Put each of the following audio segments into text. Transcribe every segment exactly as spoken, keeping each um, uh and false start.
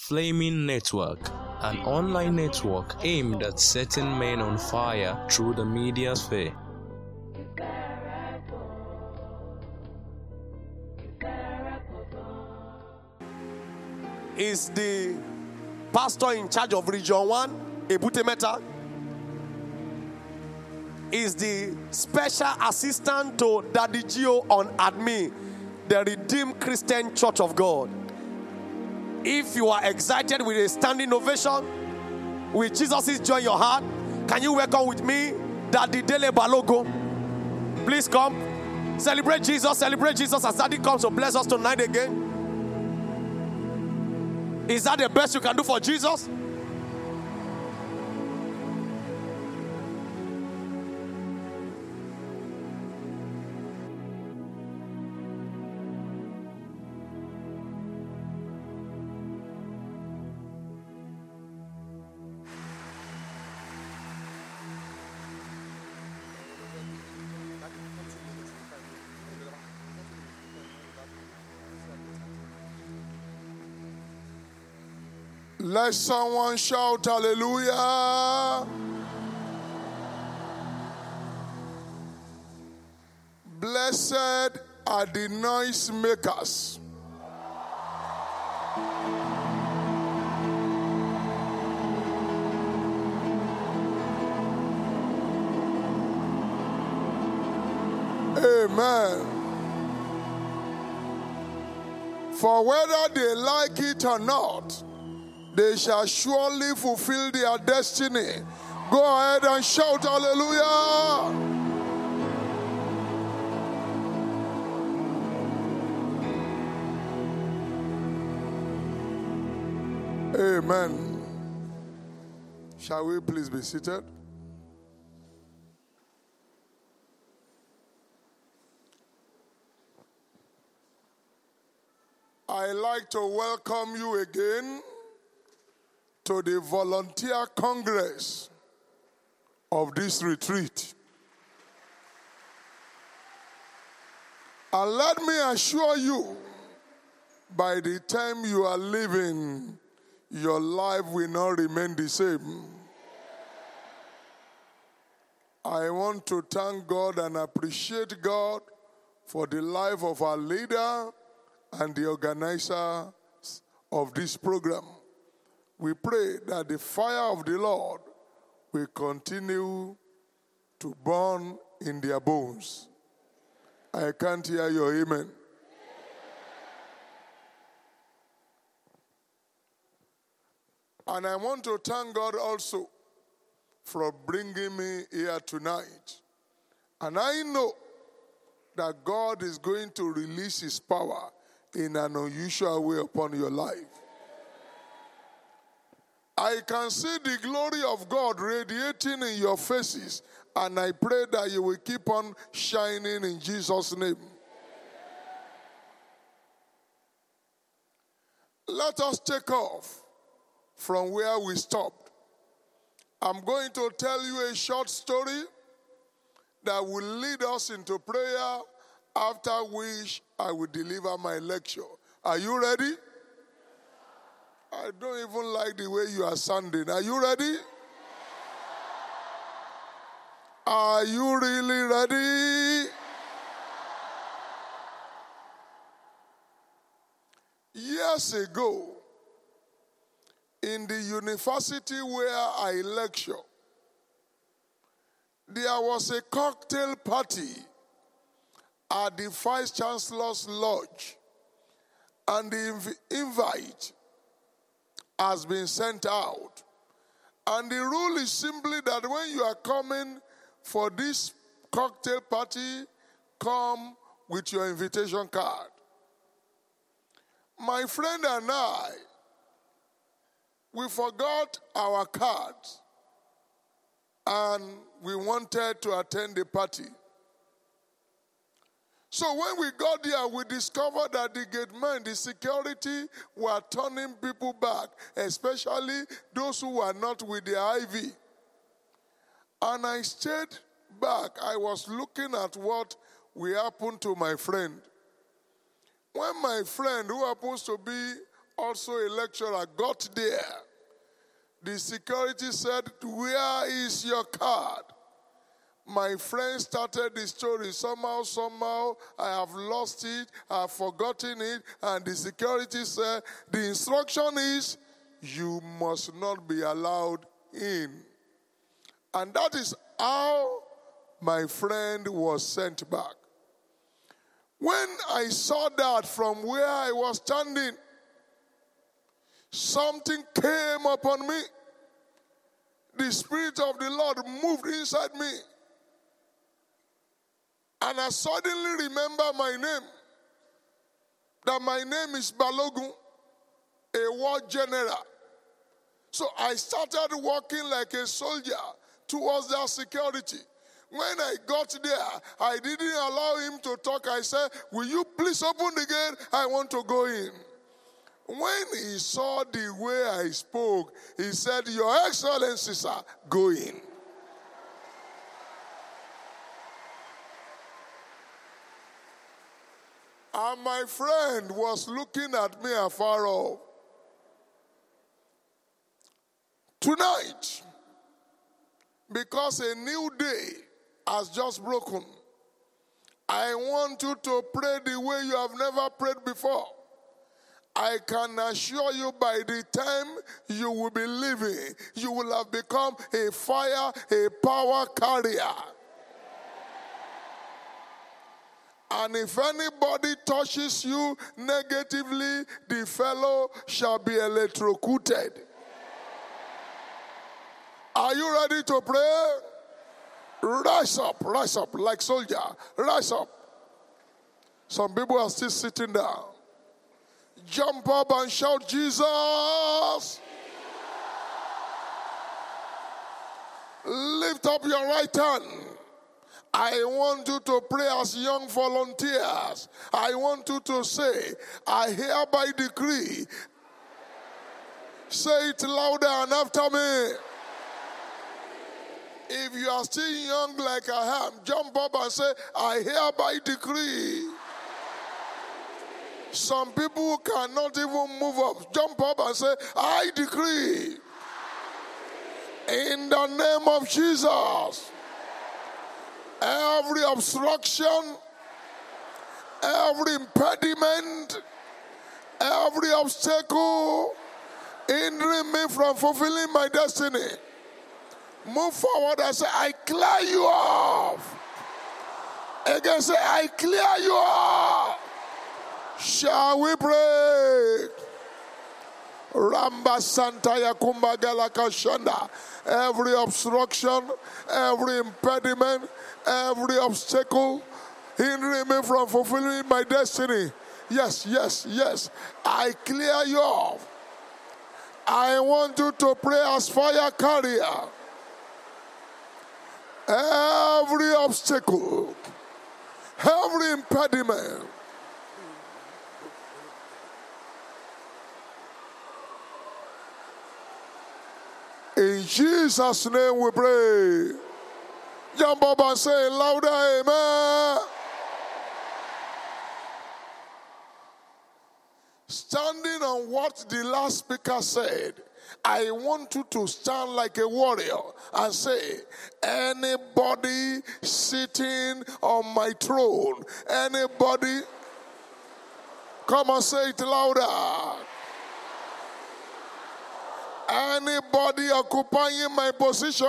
Flaming Network, an online network aimed at setting men on fire through the media sphere. Is the pastor in charge of Region one, Ebute Metta. Is the special assistant to Daddy Gio on admin, the Redeemed Christian Church of God. If you are excited with a standing ovation, with Jesus' joy in your heart, can you welcome with me Daddy Dele Balogo? Please come. Celebrate Jesus. Celebrate Jesus as Daddy comes to bless us tonight again. Is that the best you can do for Jesus? Let someone shout hallelujah. Blessed are the noise makers. Amen. For whether they like it or not, they shall surely fulfill their destiny. Go ahead and shout hallelujah. Amen. Shall we please be seated? I'd like to welcome you again to the Volunteer Congress of this retreat. And let me assure you, by the time you are leaving, your life will not remain the same. I want to thank God and appreciate God for the life of our leader and the organizer of this program. We pray that the fire of the Lord will continue to burn in their bones. I can't hear your amen. And I want to thank God also for bringing me here tonight. And I know that God is going to release His power in an unusual way upon your life. I can see the glory of God radiating in your faces, and I pray that you will keep on shining in Jesus' name. Let us take off from where we stopped. I'm going to tell you a short story that will lead us into prayer, after which I will deliver my lecture. Are you ready? I don't even like the way you are sounding. Are you ready? Are you really ready? Years ago, in the university where I lecture, there was a cocktail party at the Vice Chancellor's Lodge, and the inv- invite has been sent out. And the rule is simply that when you are coming for this cocktail party, come with your invitation card. My friend and I, we forgot our cards, and we wanted to attend the party. So when we got there, we discovered that the gate men, the security, were turning people back, especially those who were not with the I V. And I stayed back. I was looking at what will happen to my friend. When my friend, who happens to be also a lecturer, got there. The security said, "Where is your card?" My friend started the story. Somehow, somehow, I have lost it, I have forgotten it. And the security said, the instruction is, you must not be allowed in. And that is how my friend was sent back. When I saw that from where I was standing, something came upon me. The Spirit of the Lord moved inside me. And I suddenly remember my name. That my name is Balogun, a war general. So I started walking like a soldier towards that security. When I got there, I didn't allow him to talk. I said, "Will you please open the gate? I want to go in." When he saw the way I spoke, he said, "Your Excellency, sir, go in." And my friend was looking at me afar off. Tonight, because a new day has just broken, I want you to pray the way you have never prayed before. I can assure you by the time you will be living, you will have become a fire, a power carrier. And if anybody touches you negatively, the fellow shall be electrocuted. Are you ready to pray? Rise up, rise up like soldier. Rise up. Some people are still sitting down. Jump up and shout, "Jesus!" Lift up your right hand. I want you to pray as young volunteers. I want you to say, "I hereby decree." Say it louder and after me. If you are still young like I am, jump up and say, "I hereby decree." Some people cannot even move up. Jump up and say, "I decree. In the name of Jesus, every obstruction, every impediment, every obstacle hindering me from fulfilling my destiny, move forward and say, I clear you off. Again, say, I clear you off. Shall we pray? Ramba Santa Yakumba Galaka Shanda. Every obstruction, every impediment, every obstacle hindering me from fulfilling my destiny. Yes, yes, yes. I clear you off. I want you to pray as fire carrier. Every obstacle, every impediment, in Jesus' name we pray. Jump up and say louder, amen. Standing on what the last speaker said, I want you to stand like a warrior and say, anybody sitting on my throne, anybody, come and say it louder. Anybody occupying my position,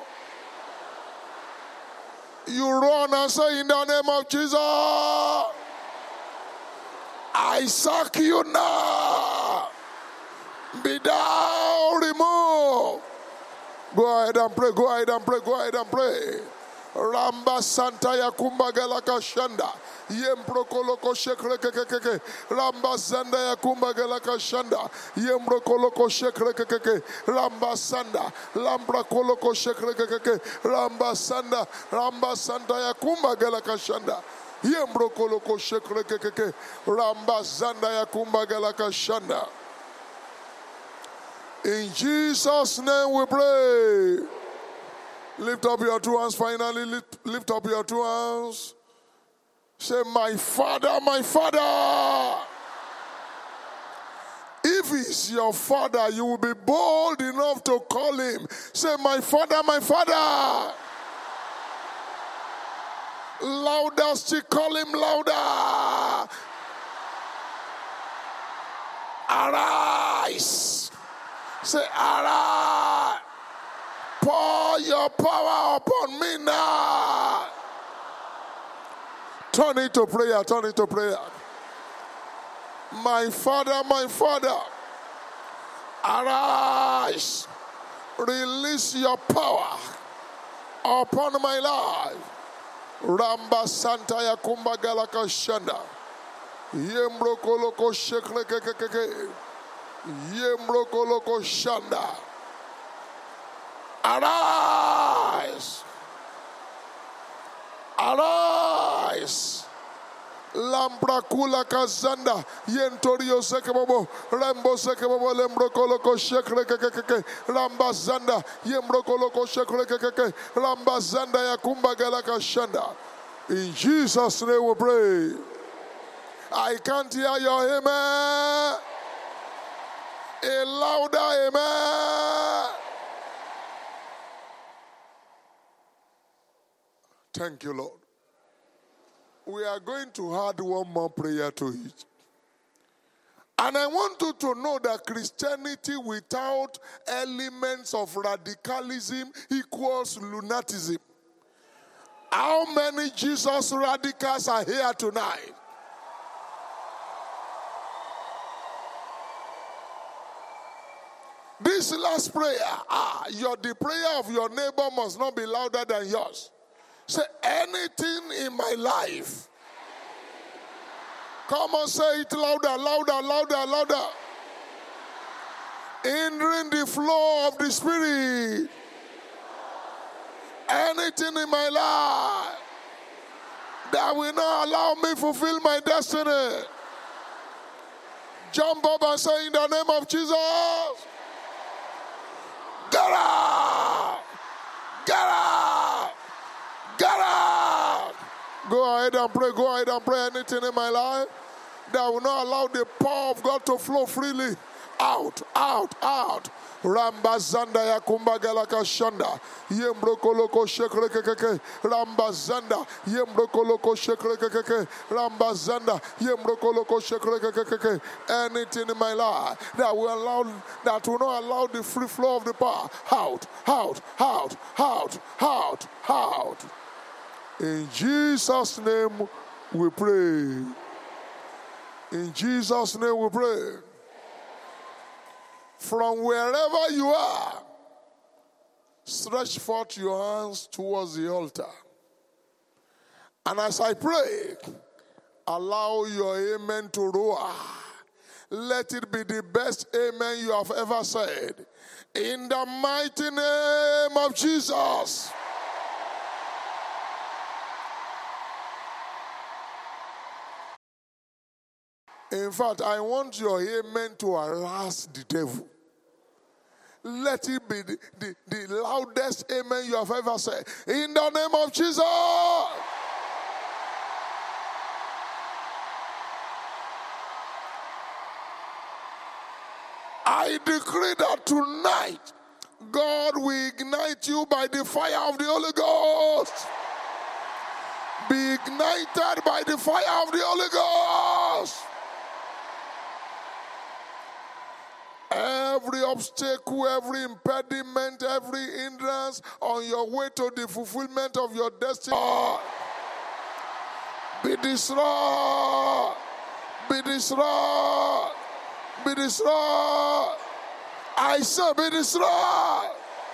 you run and say, in the name of Jesus, I sack you now. Be thou removed. Go ahead and pray, go ahead and pray, go ahead and pray. Ramba Santa Yakumba Galaka Shanda. Yembro Koloko Shekrekeke. Ramba Sanda Yakumba Galaka Shanda. Yembro Koloko Shekrekeke. Ramba Sanda. Lambra Koloko Shekrekeke. Ramba Sanda. Ramba Sanda Yakumba Galaka Shanda. Yembro Koloko Shekrekeke. Ramba Sanda Yakumba Galaka Shanda. In Jesus' name we pray. Lift up your two hands finally. Lift, lift up your two hands. Say, my Father, my Father. if he's your father, you will be bold enough to call him. Say, my father, my father. Louder, still call him louder. Arise. Say, arise. Pour your power upon me now. Turn it to prayer, turn it to prayer. My father, my father, arise. Release your power upon my life. Ramba Santa Yakumba Galaka Shanda. Yembro Koloko Sheklekeke. Yembro Koloko Shanda. Arise. Arise. Lambra Kula Kazanda. Yentorio Sekebobo. Rambo Sekebobo Lembro Koloko Sheklekeke. Ramba Zanda. Yembro Koloko Sheklekeke. Ramba Zanda Yakumba Galaka Shanda. In Jesus' name we pray. I can't hear your amen. A louder amen. Thank you, Lord. We are going to add one more prayer to it. And I want you to know that Christianity without elements of radicalism equals lunatism. How many Jesus radicals are here tonight? This last prayer, ah, your, the prayer of your neighbor must not be louder than yours. Say, anything in my life. Come on, say it louder, louder, louder, louder. Hindering the flow of the Spirit. Anything in my life that will not allow me to fulfill my destiny. Jump up and say, in the name of Jesus. Get out! Get out! Get out! Go ahead and pray. Go ahead and pray. Anything in my life that will not allow the power of God to flow freely. Out, out, out. Ramba Zanda Yakumba Galaka Shanda. Yembroko Loko Shekrekeke. Ramba Zanda. Yembroko Loko Shekrekeke. Ramba Zanda. Yembroko Loko Shekrekeke. Anything in my life that will allow, that will not allow the free flow of the power. Out, out, out, out, out, out. In Jesus' name we pray. In Jesus' name we pray. From wherever you are, stretch forth your hands towards the altar. And as I pray, allow your amen to roar. Let it be the best amen you have ever said. In the mighty name of Jesus. In fact, I want your amen to harass the devil. Let it be the, the, the loudest amen you have ever said. In the name of Jesus. I decree that tonight, God will ignite you by the fire of the Holy Ghost. Be ignited by the fire of the Holy Ghost. Every obstacle, every impediment, every hindrance on your way to the fulfillment of your destiny, be destroyed, be destroyed, be destroyed. I say be destroyed.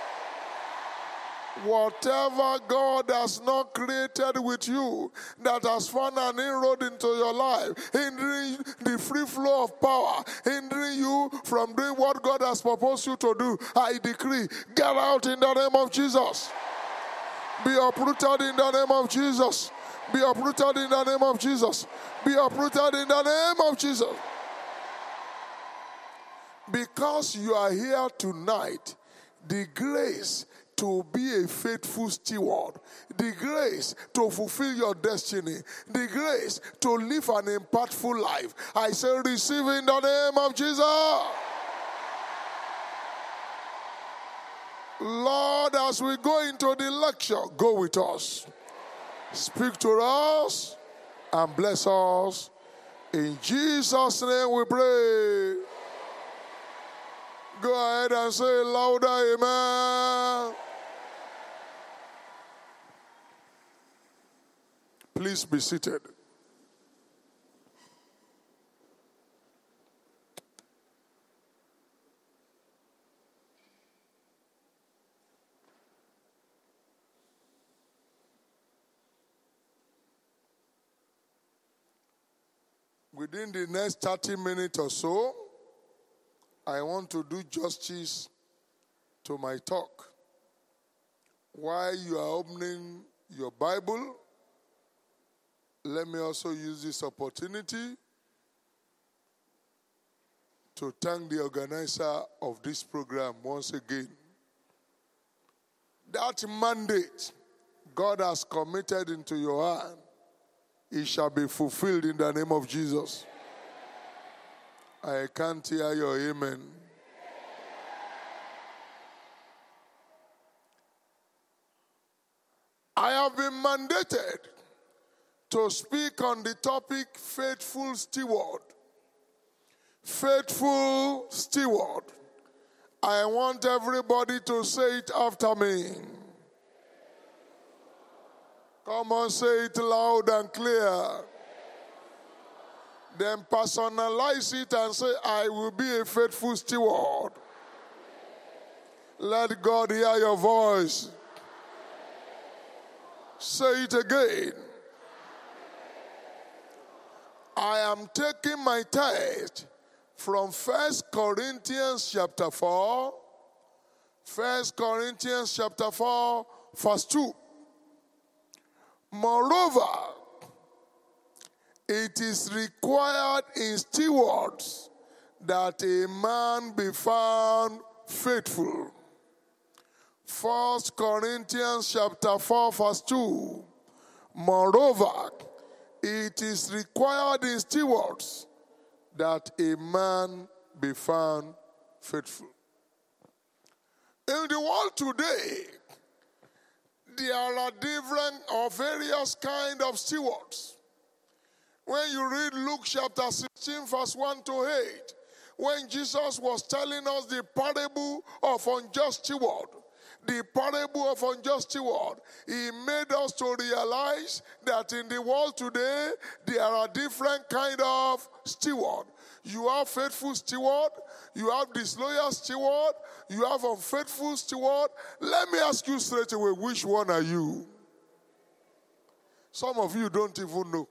Whatever God has not created with you that has found an inroad into your life, hindering the free flow of power, hindering you from doing what God has proposed you to do, I decree, get out in the name of Jesus. Be uprooted in the name of Jesus. Be uprooted in the name of Jesus. Be uprooted in the name of Jesus. Because you are here tonight, the grace to be a faithful steward, the grace to fulfill your destiny, the grace to live an impactful life, I say receive in the name of Jesus. Lord, as we go into the lecture, go with us. Speak to us and bless us. In Jesus' name we pray. Go ahead and say louder, amen. Please be seated. Within the next thirty minutes or so, I want to do justice to my talk. While you are opening your Bible, let me also use this opportunity to thank the organizer of this program once again. That mandate God has committed into your hand, it shall be fulfilled in the name of Jesus. I can't hear your amen. I have been mandated to speak on the topic faithful steward. Faithful steward. I want everybody to say it after me. Come on, say it loud and clear. Then personalize it and say, I will be a faithful steward. Let God hear your voice. Say it again. I am taking my text from First Corinthians chapter four. First Corinthians chapter four, verse two. Moreover, it is required in stewards that a man be found faithful. First Corinthians chapter four, verse two. Moreover, it is required in stewards that a man be found faithful. In the world today, there are different or various kind of stewards. When you read Luke chapter sixteen, verse one to eight, when Jesus was telling us the parable of unjust steward, the parable of unjust steward, he made us to realize that in the world today, there are different kind of steward. You have faithful steward, you have disloyal steward, you have unfaithful steward. Let me ask you straight away, which one are you? Some of you don't even know.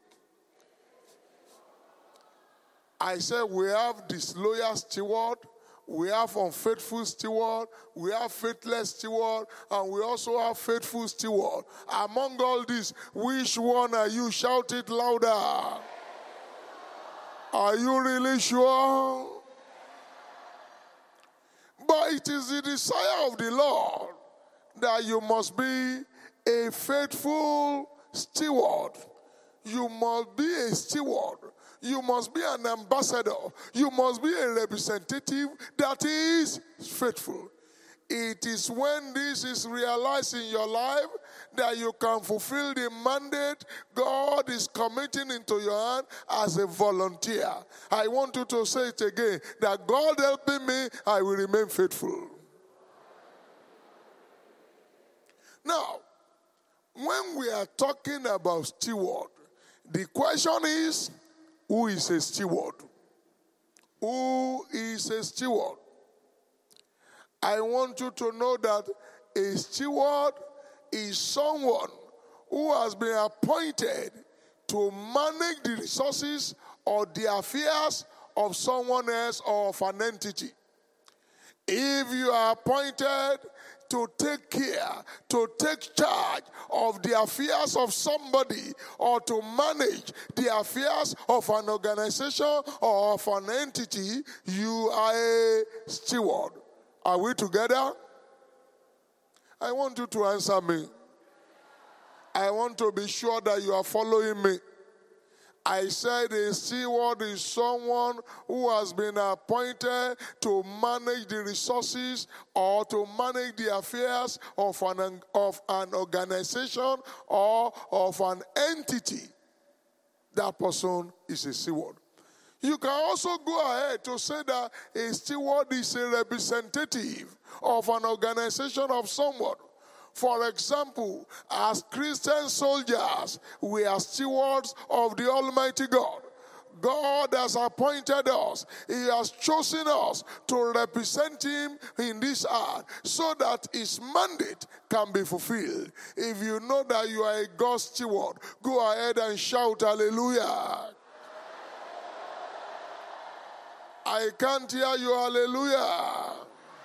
I said we have disloyal steward, we have unfaithful steward, we have faithless steward, and we also have faithful steward. Among all these, which one are you? Shout it louder. Are you really sure? But it is the desire of the Lord that you must be a faithful steward. You must be a steward. You must be an ambassador. You must be a representative that is faithful. It is when this is realized in your life that you can fulfill the mandate God is committing into your hand as a volunteer. I want you to say it again, that God helping me, I will remain faithful. Now, when we are talking about steward, the question is, who is a steward? Who is a steward? I want you to know that a steward is someone who has been appointed to manage the resources or the affairs of someone else or of an entity. If you are appointed to take care, to take charge of the affairs of somebody or to manage the affairs of an organization or of an entity, you are a steward. Are we together? I want you to answer me. I want to be sure that you are following me. I said a steward is someone who has been appointed to manage the resources or to manage the affairs of an, of an organization or of an entity. That person is a steward. You can also go ahead to say that a steward is a representative of an organization of someone. For example, as Christian soldiers, we are stewards of the Almighty God. God has appointed us. He has chosen us to represent Him in this earth so that His mandate can be fulfilled. If you know that you are a God steward, go ahead and shout hallelujah. I can't hear you, hallelujah.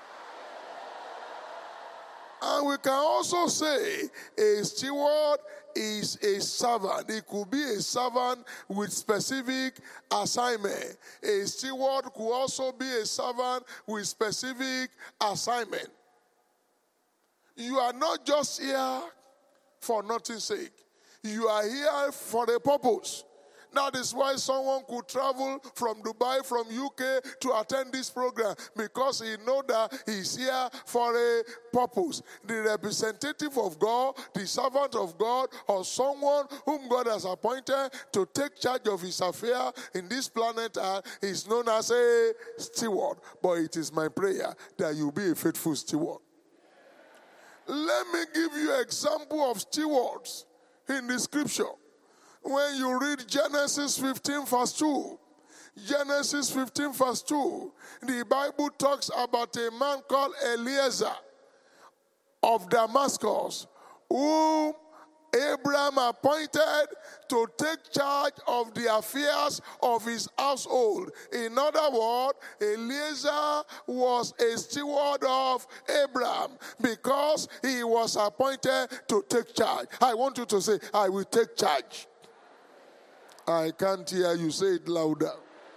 And we can also say a steward is a servant. It could be a servant with specific assignment. A steward could also be a servant with specific assignment. You are not just here for nothing's sake. You are here for a purpose. That is why someone could travel from Dubai, from U K to attend this program, because he knows that he's here for a purpose. The representative of God, the servant of God, or someone whom God has appointed to take charge of his affair in this planet uh, is known as a steward. But it is my prayer that you be a faithful steward. Let me give you an example of stewards in the scripture. When you read Genesis fifteen verse two, Genesis fifteen verse two, the Bible talks about a man called Eliezer of Damascus, whom Abraham appointed to take charge of the affairs of his household. In other words, Eliezer was a steward of Abraham because he was appointed to take charge. I want you to say, I will take charge. I can't hear you. Say it louder.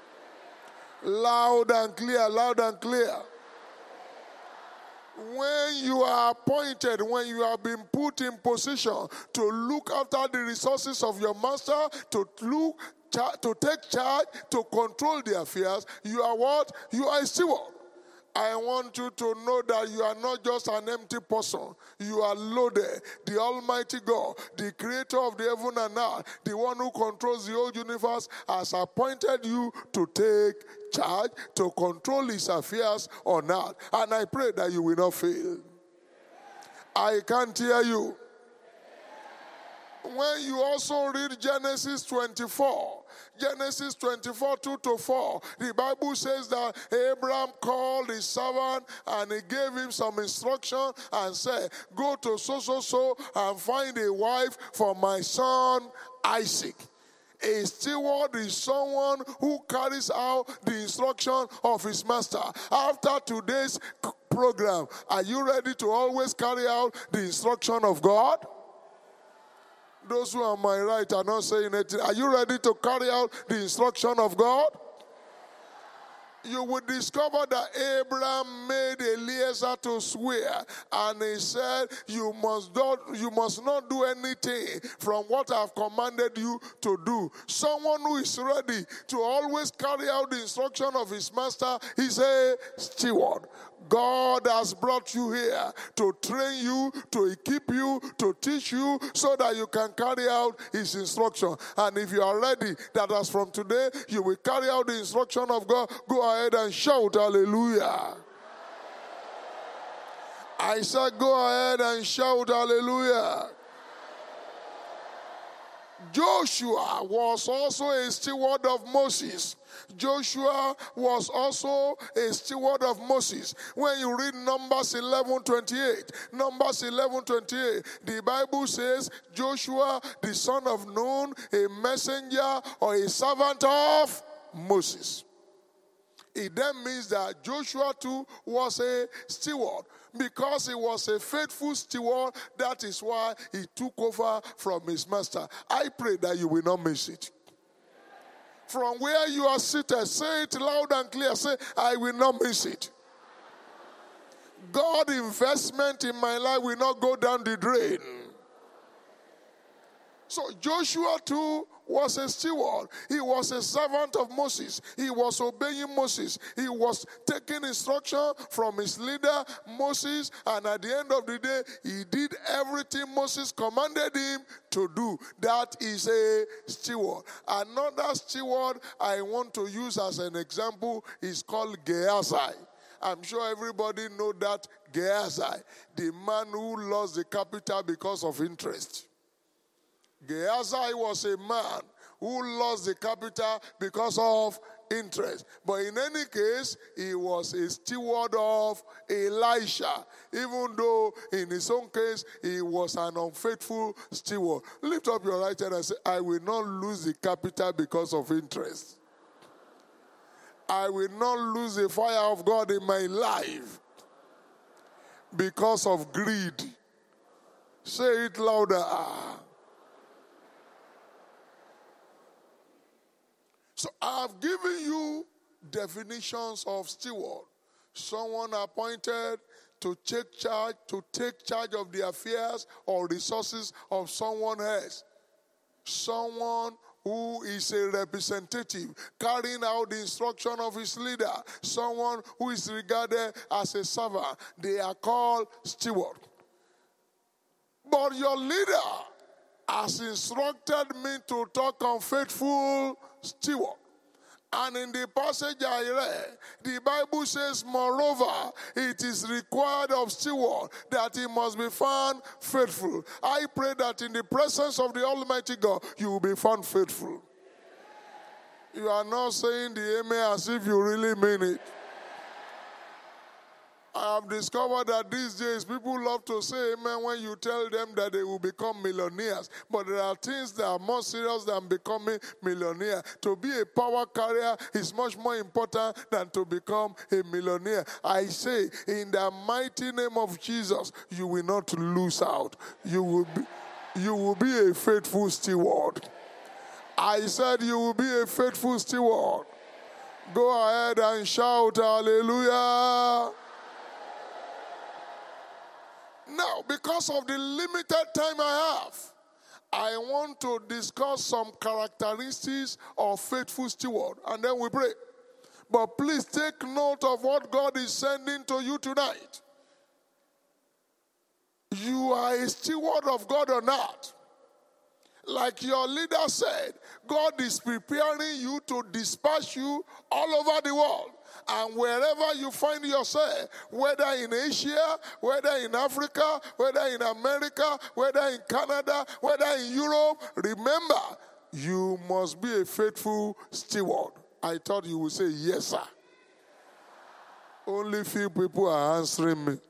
Loud and clear, loud and clear. When you are appointed, when you have been put in position to look after the resources of your master, to look, to take charge, to control the affairs, you are what? You are a steward. I want you to know that you are not just an empty person. You are loaded. The Almighty God, the creator of the heaven and earth, the one who controls the whole universe, has appointed you to take charge, to control his affairs on earth. And I pray that you will not fail. I can't hear you. When you also read Genesis twenty-four, Genesis twenty-four, two to four, the Bible says that Abraham called his servant and he gave him some instruction and said, go to so, so, so and find a wife for my son Isaac. A steward is someone who carries out the instruction of his master. After today's program, are you ready to always carry out the instruction of God? Those who are on my right are not saying anything. Are you ready to carry out the instruction of God? You will discover that Abraham made Eliezer to swear, and he said, you must not, you must not do anything from what I have commanded you to do. Someone who is ready to always carry out the instruction of his master is a steward. God has brought you here to train you, to equip you, to teach you so that you can carry out his instruction. And if you are ready that as from today you will carry out the instruction of God, go ahead and shout hallelujah. I said go ahead and shout hallelujah. Joshua was also a steward of Moses. Joshua was also a steward of Moses. When you read Numbers eleven twenty-eight, Numbers eleven twenty-eight, the Bible says Joshua, the son of Nun, a messenger or a servant of Moses. It then means that Joshua too was a steward. Because he was a faithful steward, that is why he took over from his master. I pray that you will not miss it. From where you are seated, say it loud and clear. Say, I will not miss it. God's investment in my life will not go down the drain. So Joshua too was a steward. He was a servant of Moses. He was obeying Moses. He was taking instruction from his leader, Moses, and at the end of the day, he did everything Moses commanded him to do. That is a steward. Another steward I want to use as an example is called Gehazi. I'm sure everybody know that Gehazi, the man who lost the capital because of interest. Gehazi was a man who lost the capital because of interest. But in any case, he was a steward of Elisha, even though in his own case, he was an unfaithful steward. Lift up your right hand and say, I will not lose the capital because of interest. I will not lose the fire of God in my life because of greed. Say it louder. So I've given you definitions of steward. Someone appointed to take charge, to take charge of the affairs or resources of someone else. Someone who is a representative, carrying out the instruction of his leader. Someone who is regarded as a servant. They are called steward. But your leader has instructed me to talk on faithful steward. And in the passage I read, the Bible says, moreover, it is required of steward that he must be found faithful. I pray that in the presence of the Almighty God, you will be found faithful. You are not saying the amen as if you really mean it. I have discovered that these days people love to say amen when you tell them that they will become millionaires. But there are things that are more serious than becoming millionaire. To be a power carrier is much more important than to become a millionaire. I say, in the mighty name of Jesus, you will not lose out. You will be, you will be a faithful steward. I said you will be a faithful steward. Go ahead and shout hallelujah. Now, because of the limited time I have, I want to discuss some characteristics of faithful steward, and then we pray. But please take note of what God is sending to you tonight. You are a steward of God or not. Like your leader said, God is preparing you to dispatch you all over the world. And wherever you find yourself, whether in Asia, whether in Africa, whether in America, whether in Canada, whether in Europe, remember, you must be a faithful steward. I thought you would say, yes, sir. Only few people are answering me.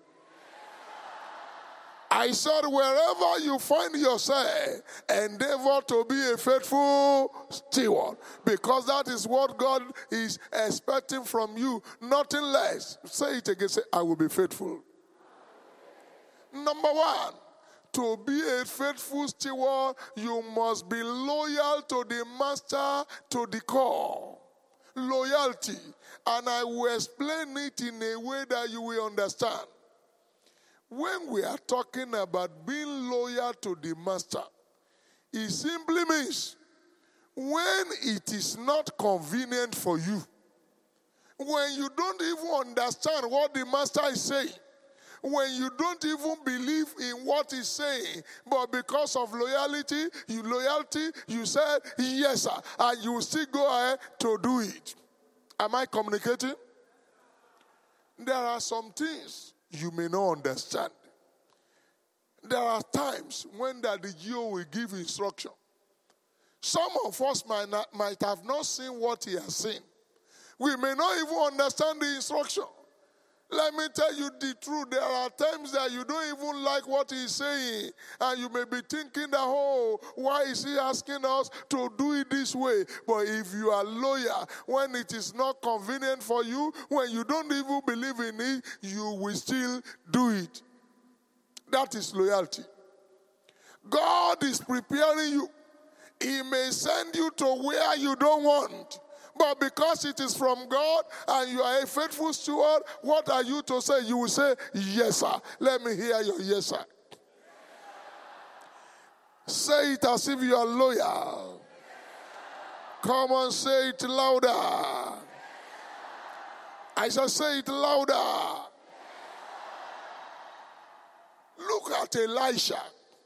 I said, wherever you find yourself, endeavor to be a faithful steward. Because that is what God is expecting from you. Nothing less. Say it again. Say, I will be faithful. Number one, to be a faithful steward, you must be loyal to the master to the core. Loyalty. And I will explain it in a way that you will understand. When we are talking about being loyal to the master, it simply means when it is not convenient for you, when you don't even understand what the master is saying, when you don't even believe in what he's saying, but because of loyalty, you loyalty, you said yes, sir, and you still go ahead to do it. Am I communicating? There are some things you may not understand. There are times when that the G O will give instruction. Some of us might, not, might have not seen what he has seen. We may not even understand the instruction. Let me tell you the truth. There are times that you don't even like what he's saying. And you may be thinking that, oh, why is he asking us to do it this way? But if you are loyal, when it is not convenient for you, when you don't even believe in it, you will still do it. That is loyalty. God is preparing you. He may send you to where you don't want. But because it is from God and you are a faithful steward, what are you to say? You will say, yes, sir. Let me hear your yes, sir. Say it as if you are loyal. Come on, say it louder. I shall say it louder. Look at Elisha.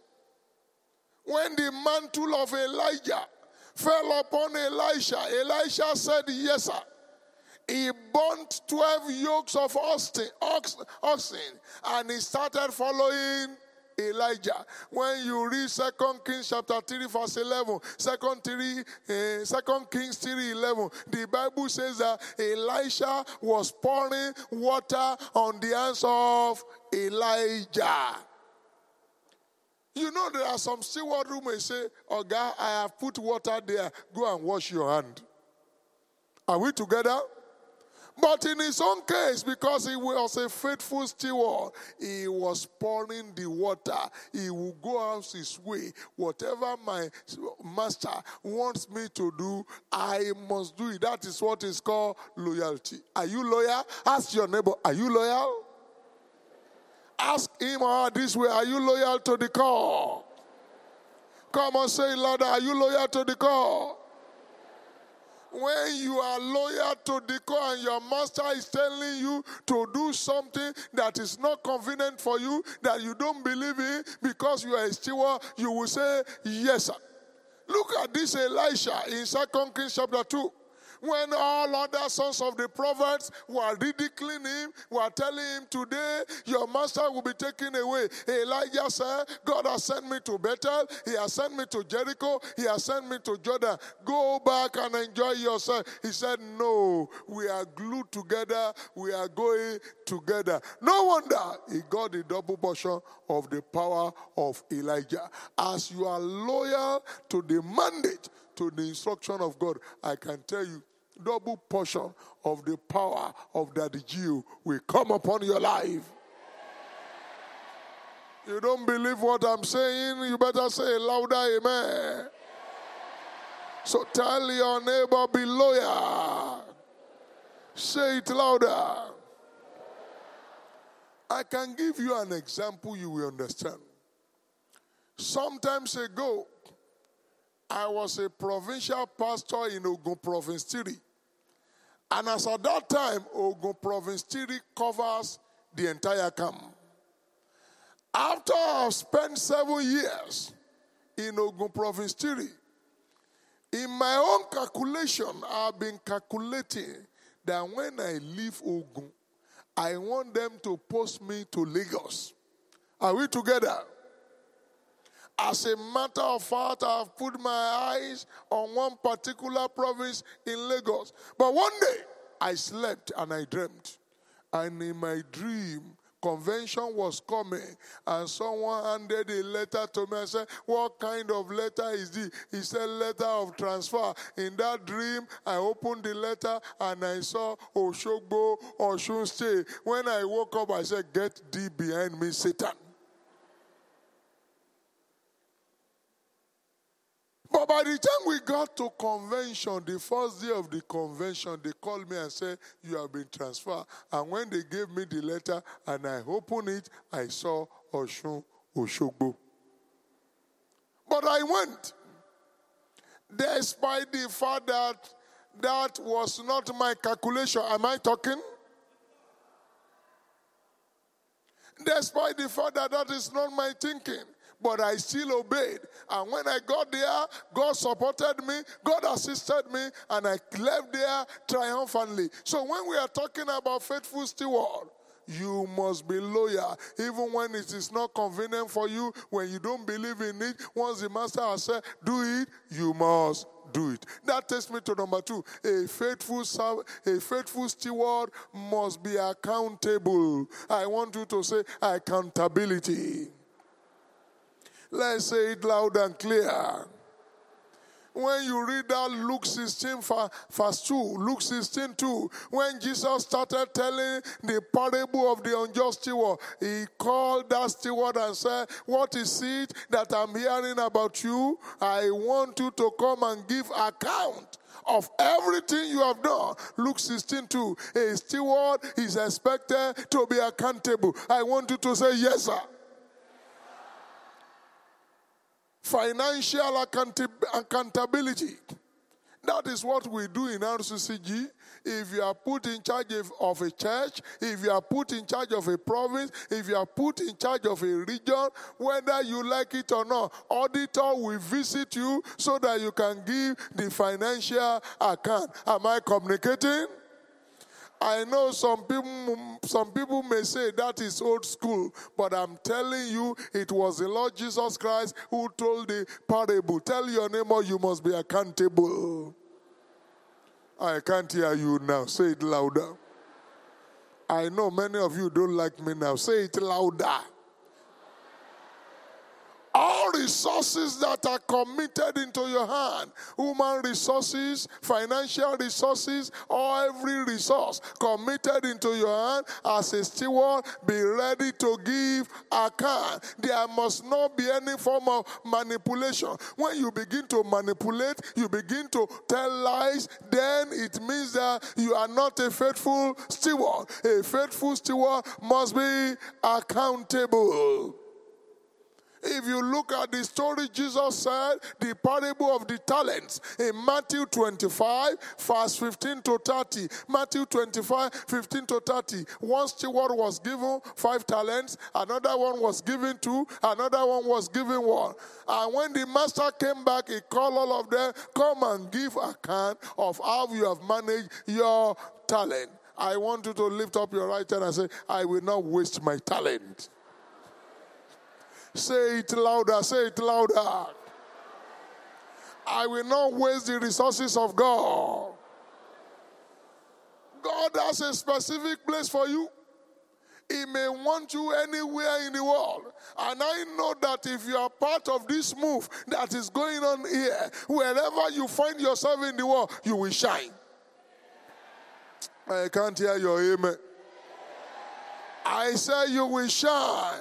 When the mantle of Elijah fell upon Elisha, Elisha said, yes, sir. He burnt twelve yokes of oxen, oxen, and he started following Elijah. When you read Second Kings chapter three, verse eleven, Second Kings three, eleven, the Bible says that Elisha was pouring water on the hands of Elijah. You know, there are some steward who may say, oh God, I have put water there. Go and wash your hand. Are we together? But in his own case, because he was a faithful steward, he was pouring the water. He will go out his way. Whatever my master wants me to do, I must do it. That is what is called loyalty. Are you loyal? Ask your neighbor, are you loyal? Ask him or her this way, are you loyal to the call? Come on, say it louder, are you loyal to the call? When you are loyal to the call and your master is telling you to do something that is not convenient for you, that you don't believe in, because you are a steward, you will say, yes, sir. Look at this Elisha in Second Kings chapter two. When all other sons of the prophets were ridiculing him, were telling him, today your master will be taken away. Elijah said, God has sent me to Bethel. He has sent me to Jericho. He has sent me to Jordan. Go back and enjoy yourself. He said, no, we are glued together. We are going together. No wonder he got a double portion of the power of Elijah. As you are loyal to the mandate, to the instruction of God, I can tell you, double portion of the power of Daddy Gio will come upon your life. You don't believe what I'm saying? You better say louder, amen. So tell your neighbor, be loyal. Say it louder. I can give you an example you will understand. Sometimes ago, I was a provincial pastor in Ogun Province three. And as at that time, Ogun Province three covers the entire camp. After I've spent seven years in Ogun Province three, in my own calculation, I've been calculating that when I leave Ogun, I want them to post me to Lagos. Are we together? As a matter of fact, I have put my eyes on one particular province in Lagos. But one day, I slept and I dreamt. And in my dream, convention was coming. And someone handed a letter to me and said, what kind of letter is this? He said, letter of transfer. In that dream, I opened the letter and I saw Oshogbo, Osun State. When I woke up, I said, get thee behind me, Satan. But by the time we got to convention, the first day of the convention, they called me and said, you have been transferred. And when they gave me the letter and I opened it, I saw Osun Oshogbo. But I went. Despite the fact that that was not my calculation. Am I talking? Despite the fact that that is not my thinking. But I still obeyed. And when I got there, God supported me, God assisted me, and I left there triumphantly. So when we are talking about faithful steward, you must be loyal. Even when it is not convenient for you, when you don't believe in it, once the master has said, do it, you must do it. That takes me to number two. A faithful, a faithful steward must be accountable. I want you to say accountability. Let's say it loud and clear. When you read that Luke sixteen, verse two, Luke sixteen, two, when Jesus started telling the parable of the unjust steward, he called that steward and said, what is it that I'm hearing about you? I want you to come and give account of everything you have done. Luke sixteen, two, a steward is expected to be accountable. I want you to say, yes, sir. financial accountability. That is what we do in R C C G. If you are put in charge of a church, if you are put in charge of a province, if you are put in charge of a region, whether you like it or not, auditor will visit you so that you can give the financial account. Am I communicating? I know some people, some people may say that is old school, but I'm telling you, it was the Lord Jesus Christ who told the parable. Tell your neighbor you must be accountable. I can't hear you now. Say it louder. I know many of you don't like me now. Say it louder. All resources that are committed into your hand, human resources, financial resources, or every resource committed into your hand as a steward, be ready to give account. There must not be any form of manipulation. When you begin to manipulate, you begin to tell lies, then it means that you are not a faithful steward. A faithful steward must be accountable. If you look at the story Jesus said, the parable of the talents in Matthew twenty-five, verse fifteen to thirty. Matthew twenty-five, fifteen to thirty. One steward was given five talents, another one was given two, another one was given one. And when the master came back, he called all of them, come and give account of how you have managed your talent. I want you to lift up your right hand and say, I will not waste my talent. Say it louder, say it louder. I will not waste the resources of God. God has a specific place for you. He may want you anywhere in the world. And I know that if you are part of this move that is going on here, wherever you find yourself in the world, you will shine. I can't hear your amen. I say you will shine.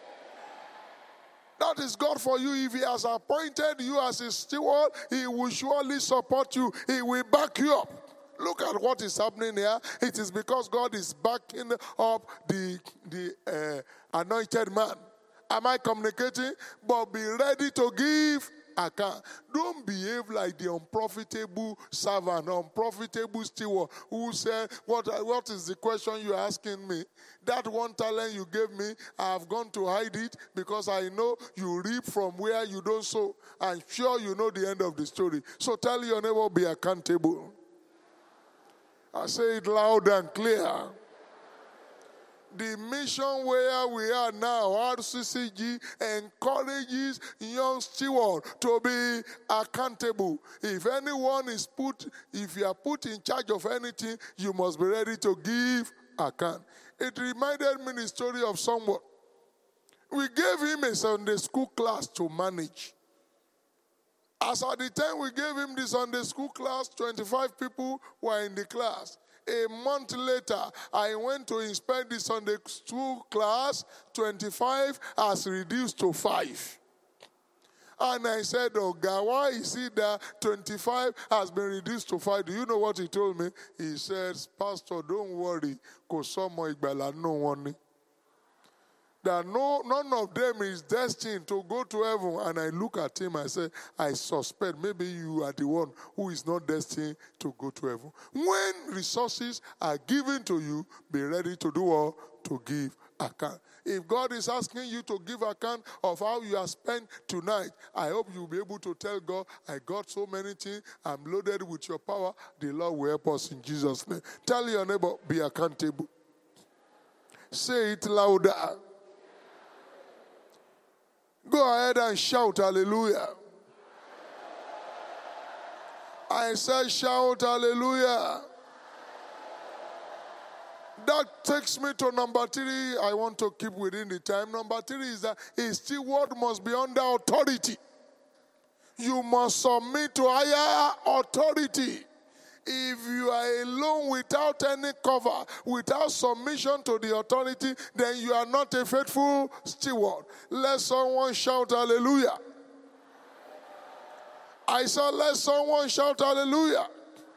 That is God for you. If He has appointed you as a steward, He will surely support you. He will back you up. Look at what is happening here. It is because God is backing up the, the uh, anointed man. Am I communicating? But be ready to give account. Don't behave like the unprofitable servant, unprofitable steward who said, what, what is the question you're asking me? That one talent you gave me, I have gone to hide it because I know you reap from where you don't sow. I'm sure you know the end of the story. So tell your neighbor, be accountable. I say it loud and clear. The mission where we are now, R C C G, encourages young stewards to be accountable. If anyone is put, if you are put in charge of anything, you must be ready to give account. It reminded me the story of someone. We gave him a Sunday school class to manage. As at the time we gave him the Sunday school class, twenty-five people were in the class. A month later, I went to inspect the Sunday school class. twenty-five has reduced to five. And I said, oh God, why is it that twenty-five has been reduced to five? Do you know what he told me? He says, Pastor, don't worry, because some Igbala no one. That no, none of them is destined to go to heaven. And I look at him, I say, I suspect maybe you are the one who is not destined to go to heaven. When resources are given to you, be ready to do or to give account. If God is asking you to give account of how you have spent tonight, I hope you'll be able to tell God, I got so many things, I'm loaded with your power. The Lord will help us in Jesus' name. Tell your neighbor, be accountable. Say it louder. Go ahead and shout hallelujah. I said shout hallelujah. That takes me to number three. I want to keep within the time. Number three is that a steward must be under authority. You must submit to higher authority. If you are alone without any cover, without submission to the authority, then you are not a faithful steward. Let someone shout hallelujah. I said, let someone shout hallelujah.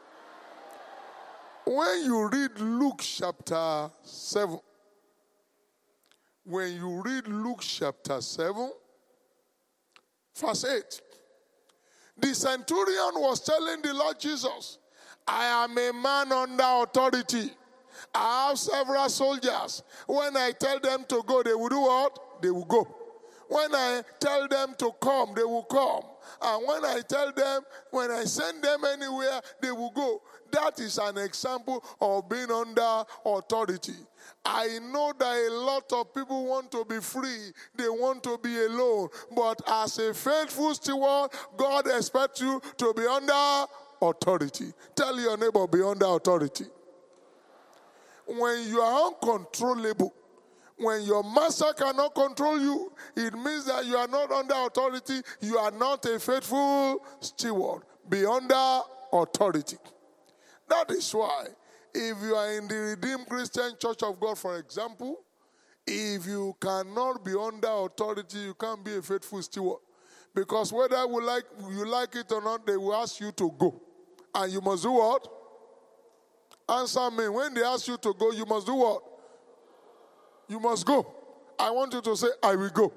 When you read Luke chapter seven, when you read Luke chapter seven, Verse eight. The centurion was telling the Lord Jesus, I am a man under authority. I have several soldiers. When I tell them to go, they will do what? They will go. When I tell them to come, they will come. And when I tell them, when I send them anywhere, they will go. That is an example of being under authority. I know that a lot of people want to be free. They want to be alone. But as a faithful steward, God expects you to be under authority. Tell your neighbor, be under authority. When you are uncontrollable, when your master cannot control you, it means that you are not under authority. You are not a faithful steward. Be under authority. That is why, if you are in the Redeemed Christian Church of God, for example, if you cannot be under authority, you can't be a faithful steward. Because whether you like, you like it or not, they will ask you to go. And you must do what? Answer me. When they ask you to go, you must do what? You must go. I want you to say, I will go.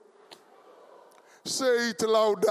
Say it louder.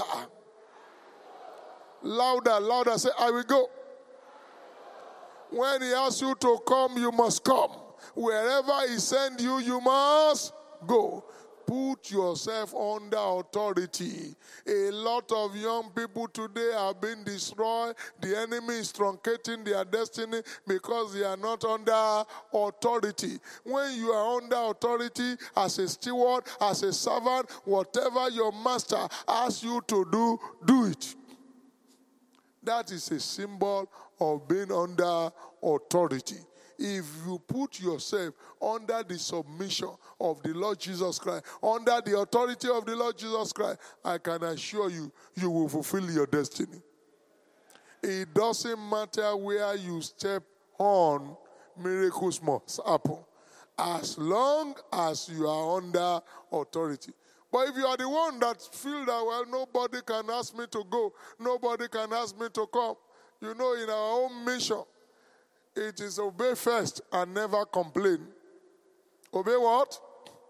Louder, louder. Say, I will go. When he asks you to come, you must come. Wherever he sends you, you must go. Put yourself under authority. A lot of young people today have been destroyed. The enemy is truncating their destiny because they are not under authority. When you are under authority as a steward, as a servant, whatever your master asks you to do, do it. That is a symbol of being under authority. If you put yourself under the submission of the Lord Jesus Christ, under the authority of the Lord Jesus Christ, I can assure you, you will fulfill your destiny. It doesn't matter where you step on, miracles must happen, as long as you are under authority. But if you are the one that feel that, well, nobody can ask me to go, nobody can ask me to come, you know, in our own mission, it is obey first and never complain. Obey what?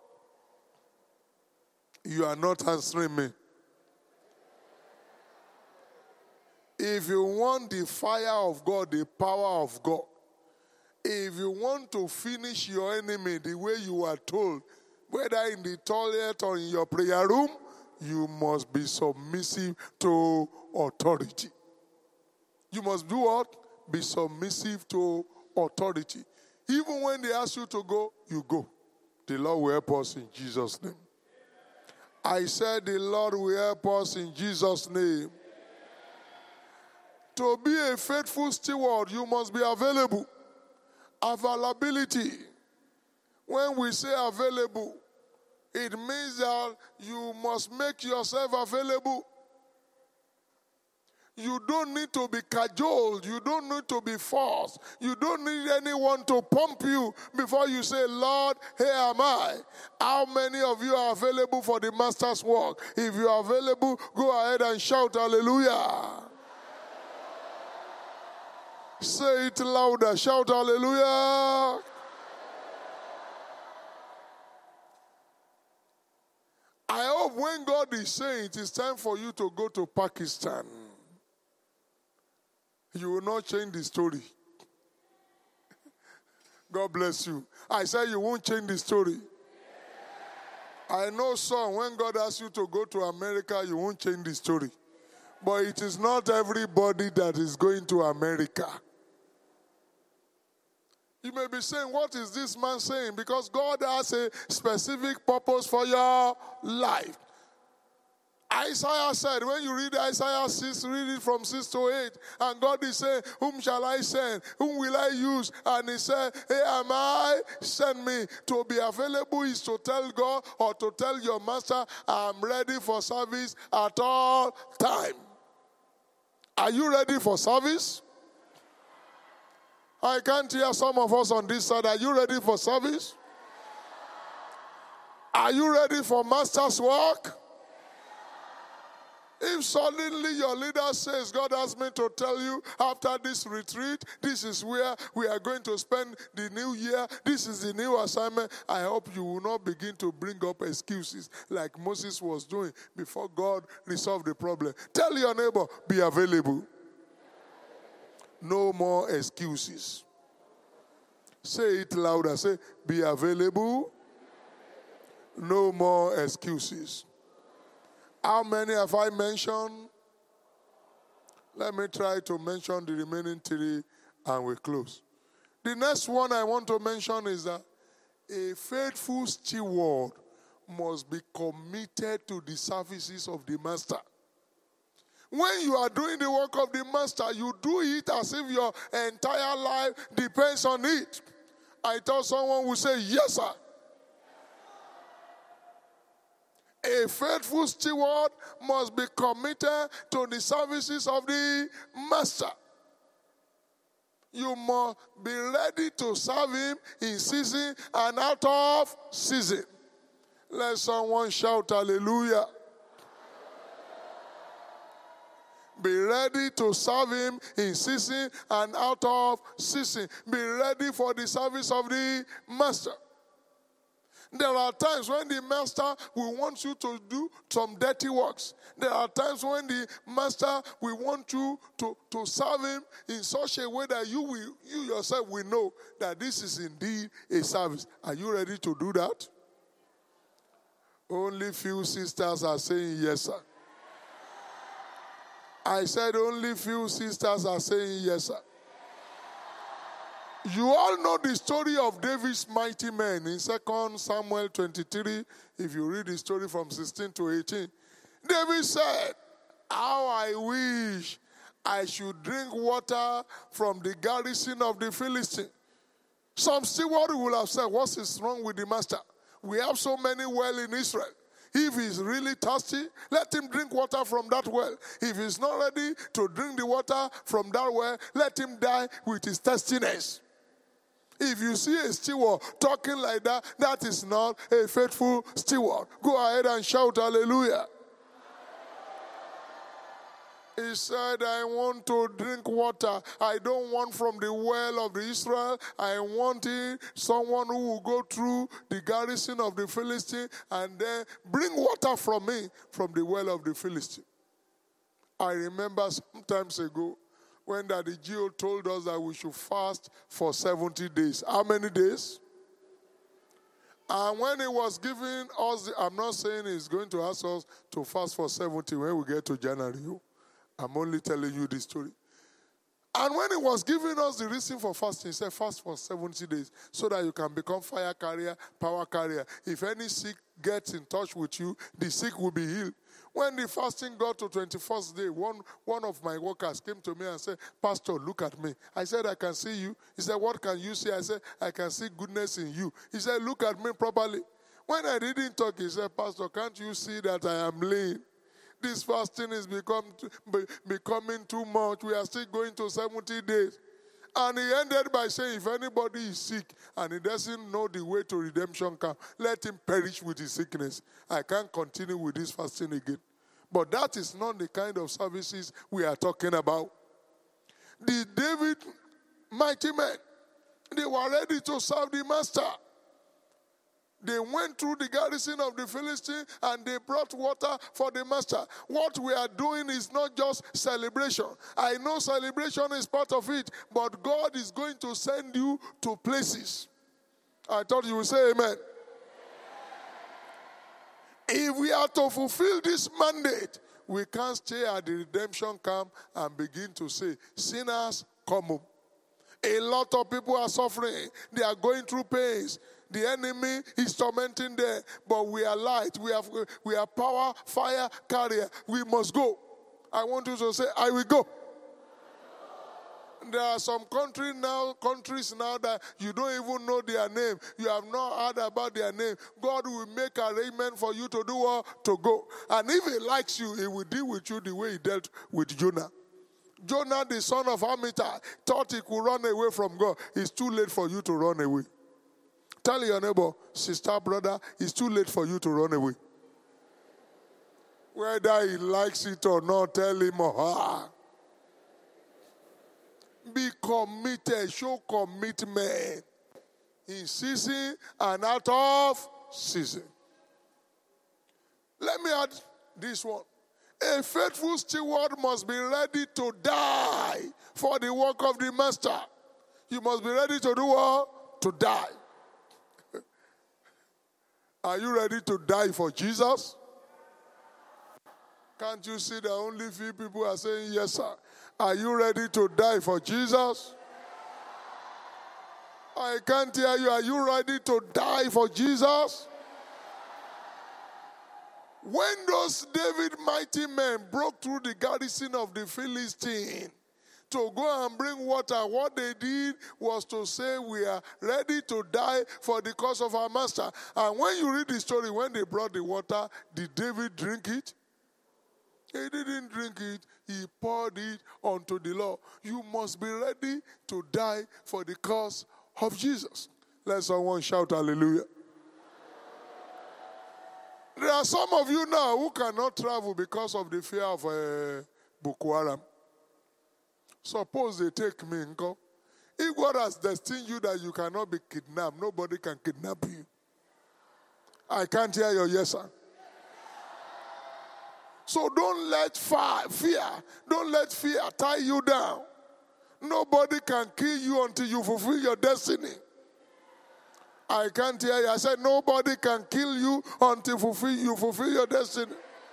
You are not answering me. If you want the fire of God, the power of God, if you want to finish your enemy the way you are told, whether in the toilet or in your prayer room, you must be submissive to authority. You must do what? Be submissive to authority. Even when they ask you to go, you go. The Lord will help us in Jesus' name. I said the Lord will help us in Jesus' name. To be a faithful steward, you must be available. Availability. When we say available, it means that you must make yourself available. You don't need to be cajoled. You don't need to be forced. You don't need anyone to pump you before you say, Lord, here am I. How many of you are available for the master's work? If you are available, go ahead and shout hallelujah. Say it louder. Shout hallelujah. I hope when God is saying it is time for you to go to Pakistan, you will not change the story. God bless you. I said you won't change the story. I know some, when God asks you to go to America, you won't change the story. But it is not everybody that is going to America. You may be saying, what is this man saying? Because God has a specific purpose for your life. Isaiah said, when you read Isaiah six, read it from six to eight, and God is saying, whom shall I send? Whom will I use? And he said, here am I, send me. To be available is to tell God or to tell your master, I'm ready for service at all time. Are you ready for service? I can't hear some of us on this side. Are you ready for service? Are you ready for master's work? If If suddenly your leader says, God asked me to tell you after this retreat, this is where we are going to spend the new year, this is the new assignment, I hope you will not begin to bring up excuses like Moses was doing before God resolved the problem. Tell your neighbor, be available. No more excuses. Say it louder. Say, be available. No more excuses. How many have I mentioned? Let me try to mention the remaining three and we close. The next one I want to mention is that a faithful steward must be committed to the services of the master. When you are doing the work of the master, you do it as if your entire life depends on it. I thought someone would say, yes, sir. A faithful steward must be committed to the services of the master. You must be ready to serve him in season and out of season. Let someone shout hallelujah. Be ready to serve him in season and out of season. Be ready for the service of the master. There are times when the master will want you to do some dirty works. There are times when the master will want you to, to serve him in such a way that you will, you yourself will know that this is indeed a service. Are you ready to do that? Only few sisters are saying yes, sir. I said only few sisters are saying yes, sir. You all know the story of David's mighty men in Second Samuel twenty-three. If you read the story from sixteen to eighteen. David said, how I wish I should drink water from the garrison of the Philistines. Some steward will have said, what is wrong with the master? We have so many wells in Israel. If he's really thirsty, let him drink water from that well. If he's not ready to drink the water from that well, let him die with his thirstiness. If you see a steward talking like that, that is not a faithful steward. Go ahead and shout hallelujah. He said, I want to drink water. I don't want from the well of the Israel. I want it, someone who will go through the garrison of the Philistine and then bring water from me from the well of the Philistine. I remember some times ago when Daddy Gio told us that we should fast for seventy days. How many days? And when he was giving us, I'm not saying he's going to ask us to fast for seventy when we get to January. I'm only telling you the story. And when he was giving us the reason for fasting, he said fast for seventy days so that you can become fire carrier, power carrier. If any sick gets in touch with you, the sick will be healed. When the fasting got to twenty-first day, one, one of my workers came to me and said, Pastor, look at me. I said, I can see you. He said, what can you see? I said, I can see goodness in you. He said, look at me properly. When I didn't talk, he said, Pastor, can't you see that I am lame? This fasting is become, be, becoming too much. We are still going to seventy days. And he ended by saying, if anybody is sick and he doesn't know the way to redemption camp, let him perish with his sickness. I can't continue with this fasting again. But that is not the kind of services we are talking about. The David mighty men, they were ready to serve the master. They went through the garrison of the Philistines and they brought water for the master. What we are doing is not just celebration. I know celebration is part of it, but God is going to send you to places. I thought you would say amen. If we are to fulfill this mandate, we can't stay at the redemption camp and begin to say, sinners, come home. A lot of people are suffering. They are going through pains. The enemy is tormenting them, but we are light. We have we are power, fire, carrier. We must go. I want you to say, I will go. There are some countries now, countries now that you don't even know their name. You have not heard about their name. God will make arrangement for you to do what? To go. And if he likes you, he will deal with you the way he dealt with Jonah. Jonah, the son of Amittai, thought he could run away from God. It's too late for you to run away. Tell your neighbor, sister, brother, it's too late for you to run away. Whether he likes it or not, tell him or her. Be committed, show commitment in season and out of season. Let me add this one. A faithful steward must be ready to die for the work of the master. You must be ready to do what? To die. Are you ready to die for Jesus? Can't you see that only few people are saying yes, sir? Are you ready to die for Jesus? I can't hear you. Are you ready to die for Jesus? When those David mighty men broke through the garrison of the Philistine to go and bring water, what they did was to say, we are ready to die for the cause of our master. And when you read the story, when they brought the water, did David drink it? He didn't drink it. He poured it onto the Lord. You must be ready to die for the cause of Jesus. Let someone shout hallelujah. There are some of you now who cannot travel because of the fear of uh, Boko Haram. Suppose they take me, Nko. If God has destined you that you cannot be kidnapped, nobody can kidnap you. I can't hear your yes, sir. So don't let fear, don't let fear tie you down. Nobody can kill you until you fulfill your destiny. I can't hear you. I said nobody can kill you until fulfill, you fulfill your destiny.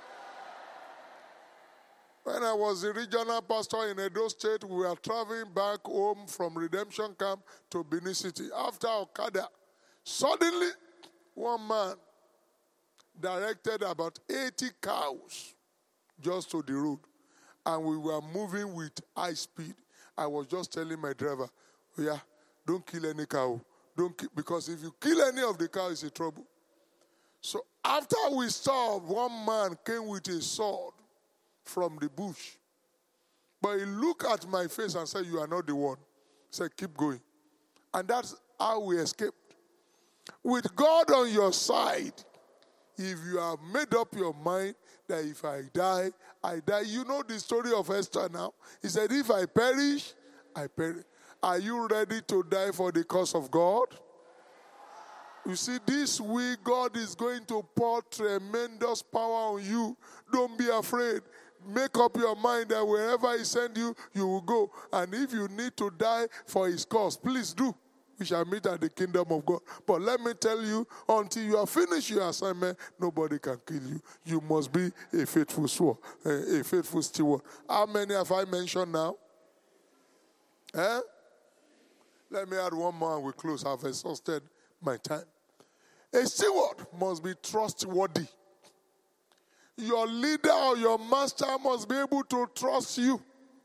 When I was the regional pastor in Edo State, we were traveling back home from Redemption Camp to Benin City. After Okada, suddenly one man directed about eighty cows just to the road. And we were moving with high speed. I was just telling my driver, oh yeah, don't kill any cow. Don't kill, because if you kill any of the cows, it's in trouble. So after we stopped, one man came with a sword from the bush. But he looked at my face and said, you are not the one. He said, keep going. And that's how we escaped. With God on your side, if you have made up your mind that if I die, I die. You know the story of Esther now. He said, if I perish, I perish. Are you ready to die for the cause of God? You see, this week, God is going to pour tremendous power on you. Don't be afraid. Make up your mind that wherever He sends you, you will go. And if you need to die for His cause, please do. We shall meet at the kingdom of God. But let me tell you, until you have finished your assignment, nobody can kill you. You must be a faithful steward. A faithful steward. How many have I mentioned now? Eh? Let me add one more and we close. I've exhausted my time. A steward must be trustworthy. Your leader or your master must be able to trust you.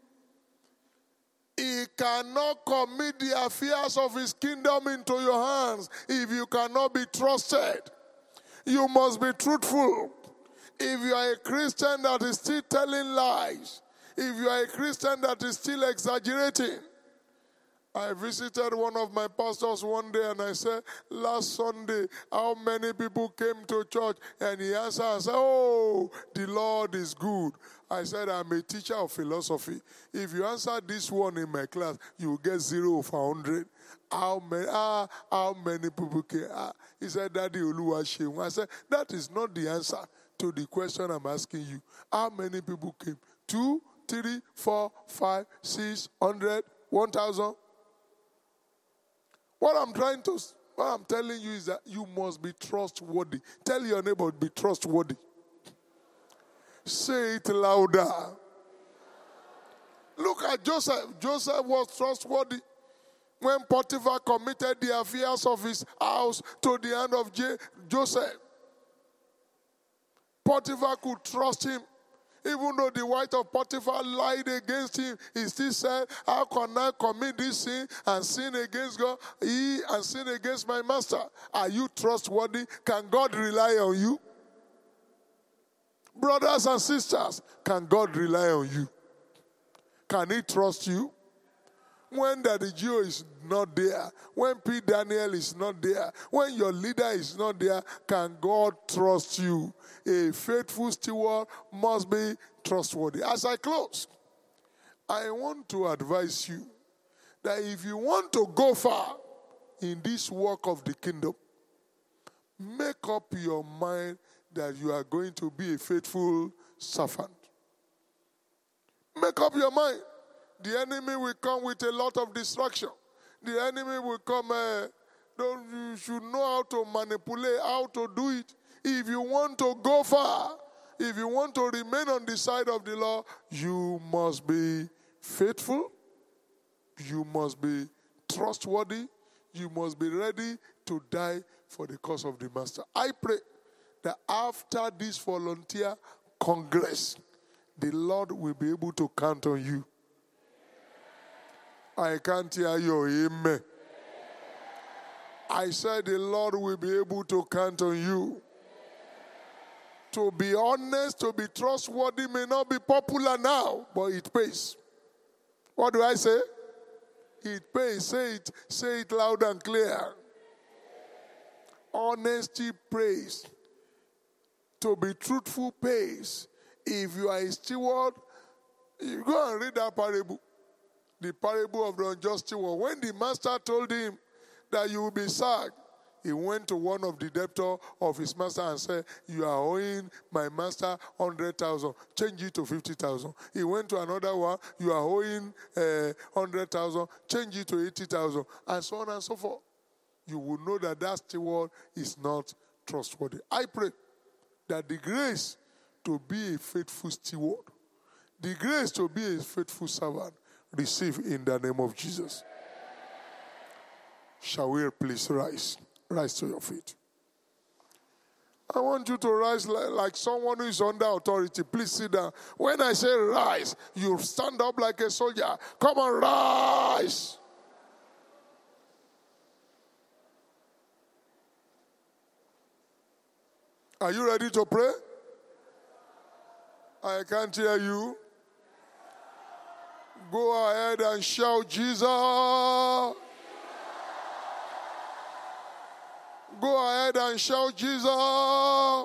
He cannot commit the affairs of His kingdom into your hands if you cannot be trusted. You must be truthful. If you are a Christian that is still telling lies, if you are a Christian that is still exaggerating. I visited one of my pastors one day and I said, last Sunday, how many people came to church? And he answered and said, oh, the Lord is good. I said, I'm a teacher of philosophy. If you answer this one in my class, you will get zero of a hundred. How many, ah, how many people came? Ah. He said, Daddy Oluwaseun. I said, that is not the answer to the question I'm asking you. How many people came? Two, three, four, five, six, hundred, one thousand? What I'm trying to, what I'm telling you is that you must be trustworthy. Tell your neighbor, be trustworthy. Say it louder. Look at Joseph. Joseph was trustworthy. When Potiphar committed the affairs of his house to the hand of J- Joseph, Potiphar could trust him. Even though the wife of Potiphar lied against him, he still said, how can I commit this sin and sin against God, he and sin against my master? Are you trustworthy? Can God rely on you? Brothers and sisters, can God rely on you? Can He trust you? when Daddy Gio is not there, when P. Daniel is not there, when your leader is not there, can God trust you? A faithful steward must be trustworthy. As I close, I want to advise you that if you want to go far in this work of the kingdom, make up your mind that you are going to be a faithful servant. Make up your mind. The enemy will come with a lot of distraction. The enemy will come, uh, don't, you should know how to manipulate, how to do it. If you want to go far, if you want to remain on the side of the law, you must be faithful. You must be trustworthy. You must be ready to die for the cause of the master. I pray that after this volunteer congress, the Lord will be able to count on you. I can't hear you. Amen. I said the Lord will be able to count on you. To be honest, to be trustworthy may not be popular now, but it pays. What do I say? It pays. Say it, say it loud and clear. Honesty pays. To be truthful pays. If you are a steward, you go and read that parable. The parable of the unjust steward. When the master told him that you will be sacked, he went to one of the debtors of his master and said, you are owing my master one hundred thousand. Change it to fifty thousand. He went to another one. You are owing uh, one hundred thousand. Change it to eighty thousand. And so on and so forth. You will know that that steward is not trustworthy. I pray that the grace to be a faithful steward, the grace to be a faithful servant, receive in the name of Jesus. Shall we please rise? Rise to your feet. I want you to rise like, like someone who is under authority. Please sit down. When I say rise, you stand up like a soldier. Come on, rise. Are you ready to pray? I can't hear you. Go ahead and shout, Jesus. Go ahead and shout, Jesus. Now,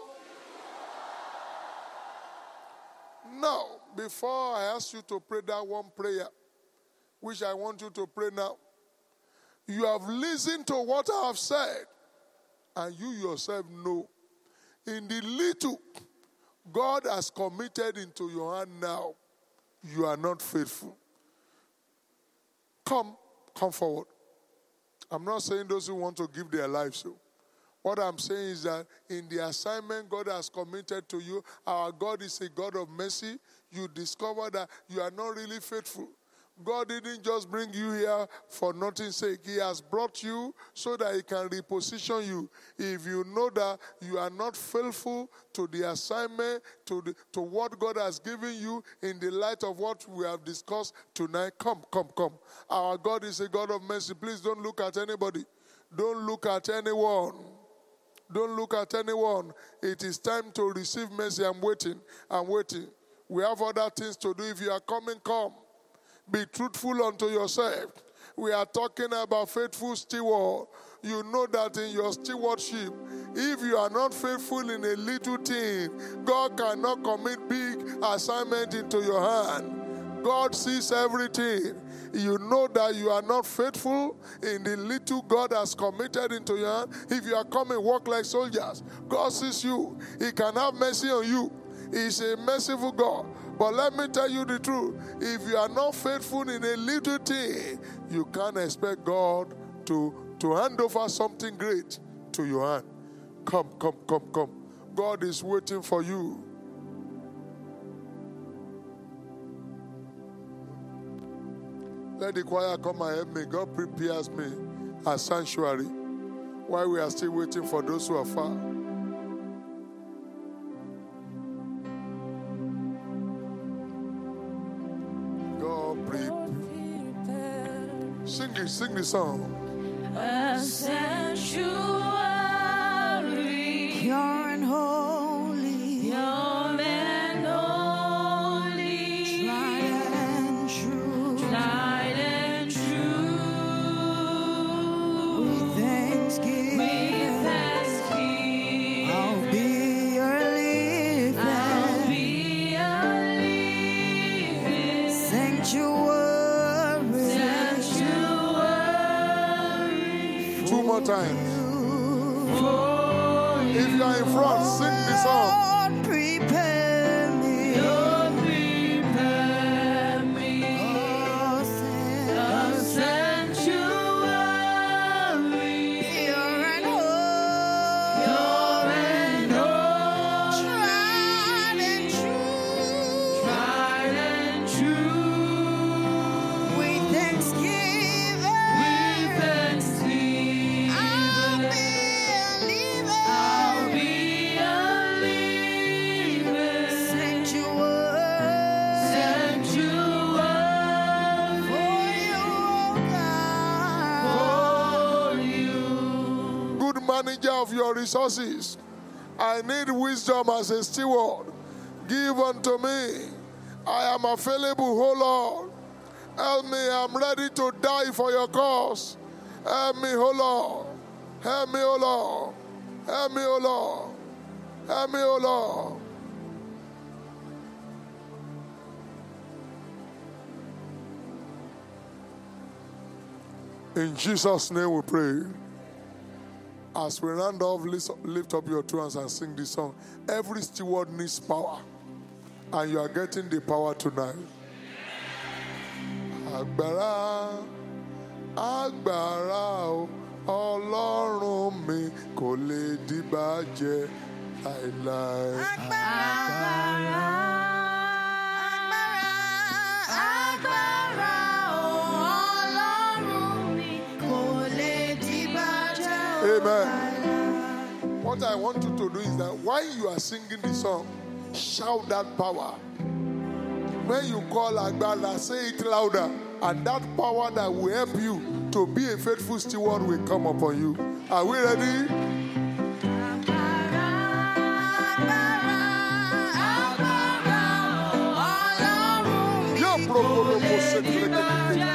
before I ask you to pray that one prayer, which I want you to pray now, you have listened to what I have said, and you yourself know, in the little God has committed into your hand now, you are not faithful. Come, come forward. I'm not saying those who want to give their lives so. What I'm saying is that in the assignment God has committed to you, our God is a God of mercy. You discover that you are not really faithful. God didn't just bring you here for nothing's sake. He has brought you so that He can reposition you. If you know that you are not faithful to the assignment, to, the, to what God has given you in the light of what we have discussed tonight, come, come, come. Our God is a God of mercy. Please don't look at anybody. Don't look at anyone. Don't look at anyone. It is time to receive mercy. I'm waiting. I'm waiting. We have other things to do. If you are coming, come. Be truthful unto yourself. We are talking about faithful steward. You know that in your stewardship, if you are not faithful in a little thing, God cannot commit big assignment into your hand. God sees everything. You know that you are not faithful in the little God has committed into your hand. If you are coming, walk like soldiers. God sees you. He can have mercy on you. He's a merciful God. But let me tell you the truth. If you are not faithful in a little thing, you can't expect God to, to hand over something great to your hand. Come, come, come, come. God is waiting for you. Let the choir come and help me. God prepares me a sanctuary while we are still waiting for those who are far. God prepare. Sing it, sing the song. A sanctuary, pure and holy, pure and holy, tried and true, tried and true. times. If you are in front, sing the song. Prepare me, Lord, prepare me a a sanctuary, pure and holy, pure and holy, tried and true. tried and true. With thanksgiving, With thanksgiving, I'll be a I'll living be a living sanctuary sanctuary for you, oh for you. Good manager of your resources. I need wisdom as a steward. Give unto me. I am available, oh Lord. Help me, I'm ready to die for your cause. Help me, oh Lord. Help me, oh Lord. Help me, oh Lord. Help me, oh Lord. In Jesus' name we pray. As we round off, lift lift up your two hands and sing this song. Every steward needs power, and you are getting the power tonight. Agbára, agbára o, Ọlọ́run mi kò lè dìbàjẹ́ láéláé. Agbára, agbára, Ọlọ́run mi kò lè dìbàjẹ́. Amen. What I want you to do is that while you are singing the song, shout that power. When you call Agbára, say it louder, and that power that will help you to be a faithful steward will come upon you. Are we ready? Yo, propolo, você crê que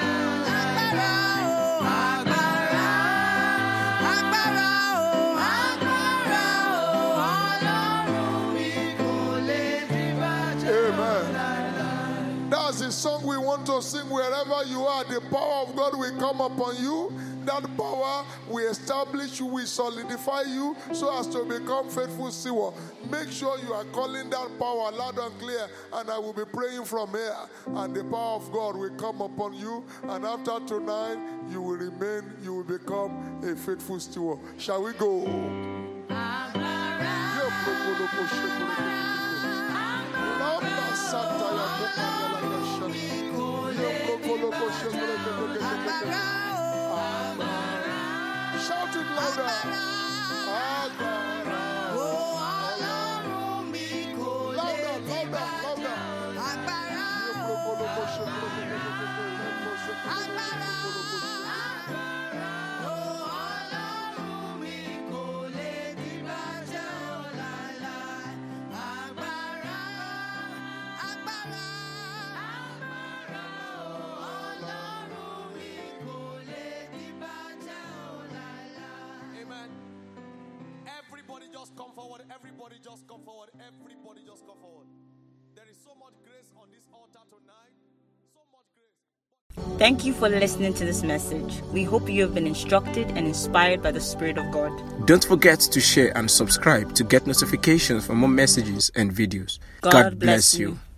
Amen. That's the song we want to sing wherever you are. The power of God will come upon you. That power will establish you, will solidify you so as to become faithful steward. Make sure you are calling that power loud and clear, and I will be praying from here. And the power of God will come upon you. And after tonight, you will remain, you will become a faithful steward. Shall we go? Shout it louder. Just come forward. Everybody just come forward. Everybody just come forward. There is so much grace on this altar tonight. So much grace. Thank you for listening to this message. We hope you have been instructed and inspired by the Spirit of God. Don't forget to share and subscribe to get notifications for more messages and videos. God, God bless bless you. you.